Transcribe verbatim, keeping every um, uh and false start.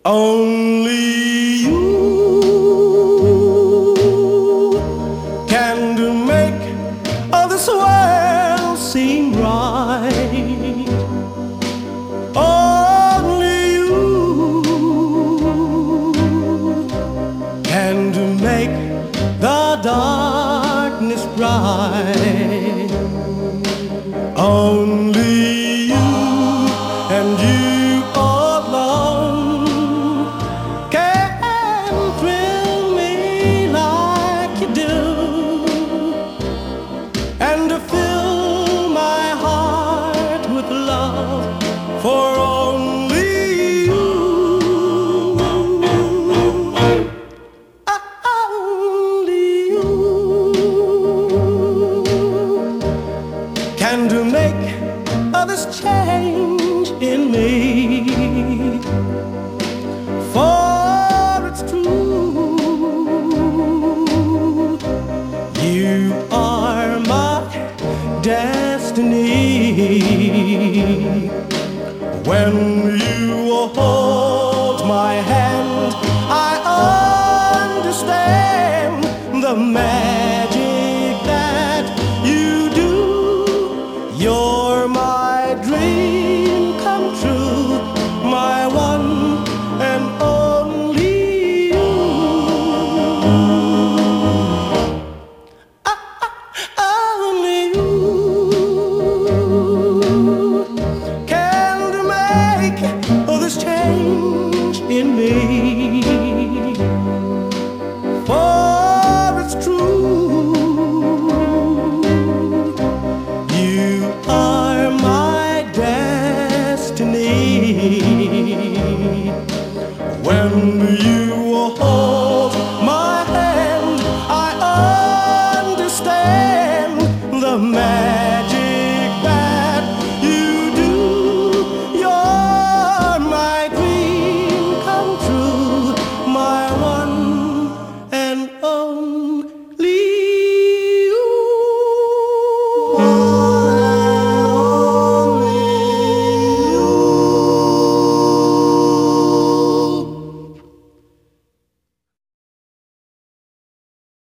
Only you can do make all this world seem right. Only you can do make the darkness bright. Only you and you and to fill my heart with love for only you. Only you can do make all this change in me, for it's true, you are my destiny. When you hold my hand, I understand the magic that you do. You're my dream come true, my one